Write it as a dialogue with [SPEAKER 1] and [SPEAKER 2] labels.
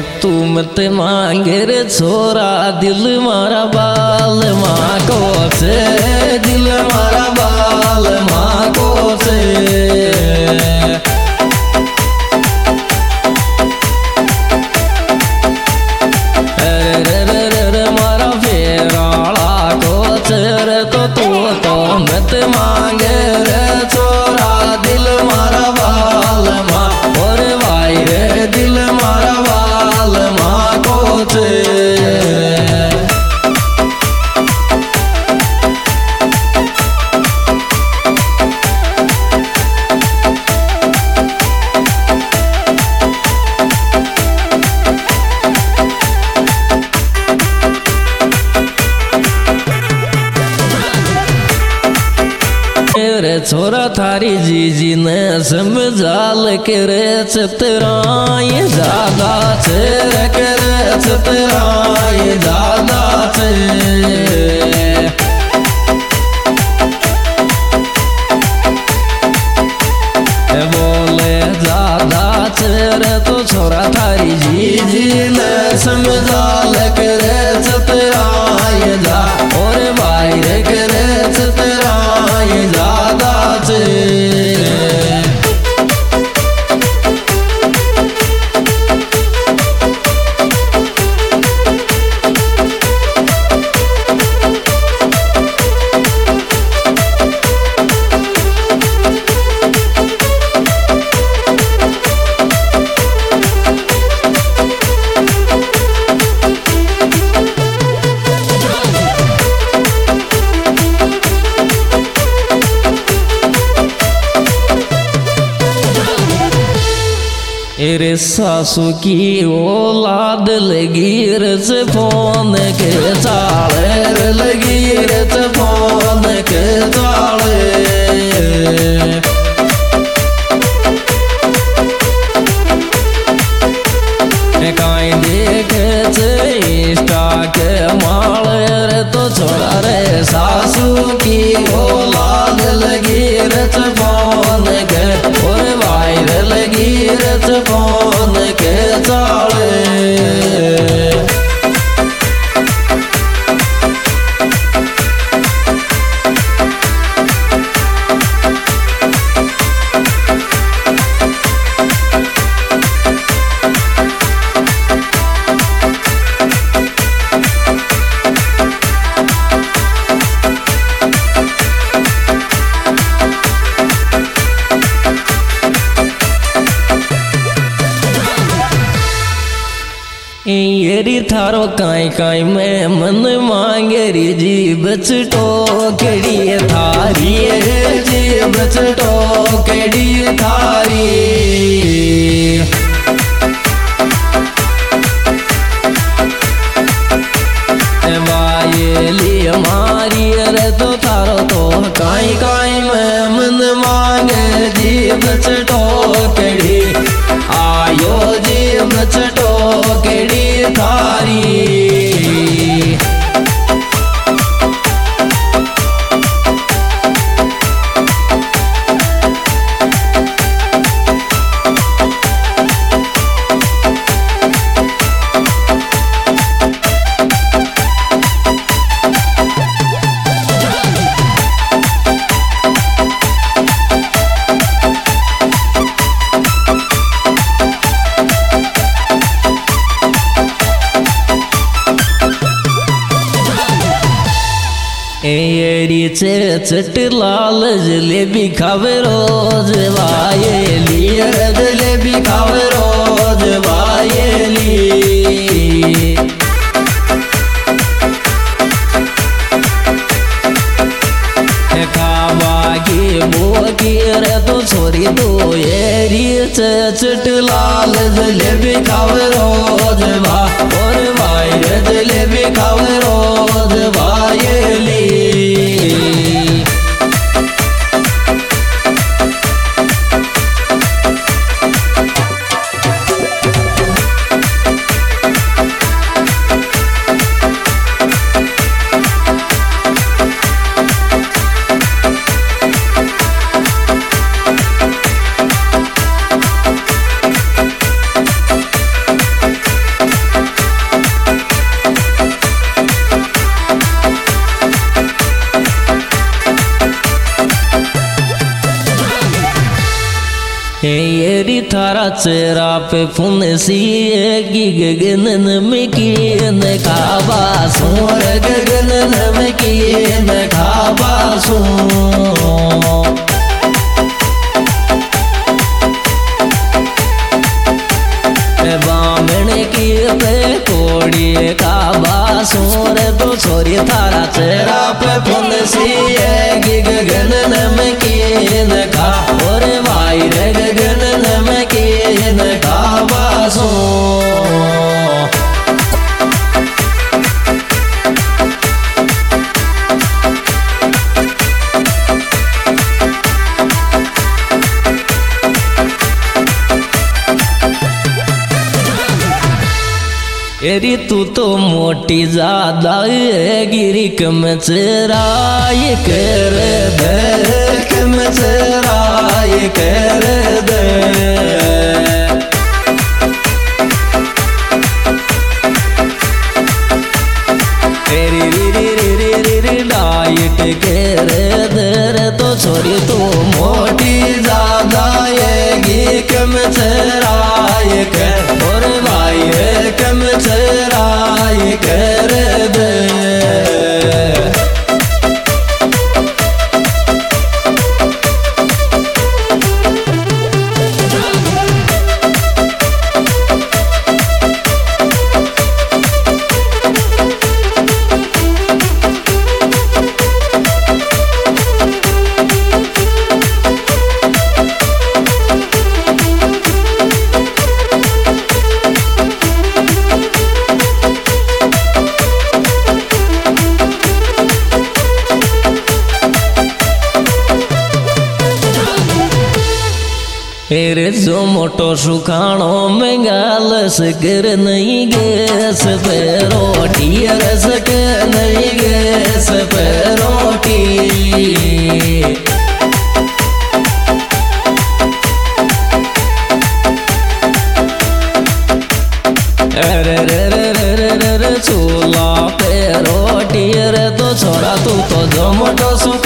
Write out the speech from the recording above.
[SPEAKER 1] तू मत मांगे रे छोरा दिल मारा बाल माँ को से, दिल मारा बाल माँ को से। मारा फेराला को चेरे तो मत मांगे रे छोरा दिल मारा बाल माँ, और भाई रे दिल मारा बाल माँ को से। रे छोरा थारी जीजी ने समझाल के रे चतराई ज्यादा छे रे चतराई ज्यादा छे। बोले ज्यादा छे रे तो छोरा थारी जीजी ने समझाल के रे चतराई जा, और भाई रे करे चतराई ज्यादा छे। रे सासू की औलाद लगी रच फोन के चाले, लगी रच फोन के चाले। काई देखे इंस्टा के माले रे तो छोड़ा रे सासू की औलाद लगी रच फोन के, और भाई रे लगी रच फोन के चाले। येरी थारो काई काई में मन मांगे री जीभ चटोकड़ी थारी, जीभ चटोकड़ी थारी। वायली मारी रे तो थारो तो काई काई में मन मांगे जीभ चटोकड़ी, आयो जीभ चटोकड़ी थारी। येरी चट लाल जलेबी खावे रोज वायली, जलेबी खावे रोज वायली। खावागी बोगी रे तो छोरी दो येरी चट लाल जलेबी खावे रोज वा, और भाई रे जलेबी खावे रोज वायली। थारा चेहरा पे फुनसी की गगन में की न खाबा सोर गगन में की न खाबा सो बामण की पे कोड़ी का बासुर तो छोरी थारा चेहरा पे फुनसी है गगन में की न खा और भाई रे गगन में की न खा बासो एरी तू तो मोटी ज्यादा गिरी कम चराय कर दे कम चराय कर दे तेरी री डाइट कर दे तो छोरी तू मोटी ज्यादा गी कम चराय कर और भाई कम चराय कर दे रे जो मोटो सुखाणो में गालस कर नहीं गैस पे रोटी रस कर नहीं गैस पे रोटी अरे रे रे रे रे रे चूल्हा पे रोटी रे तो छोरा तू तो जो मोटो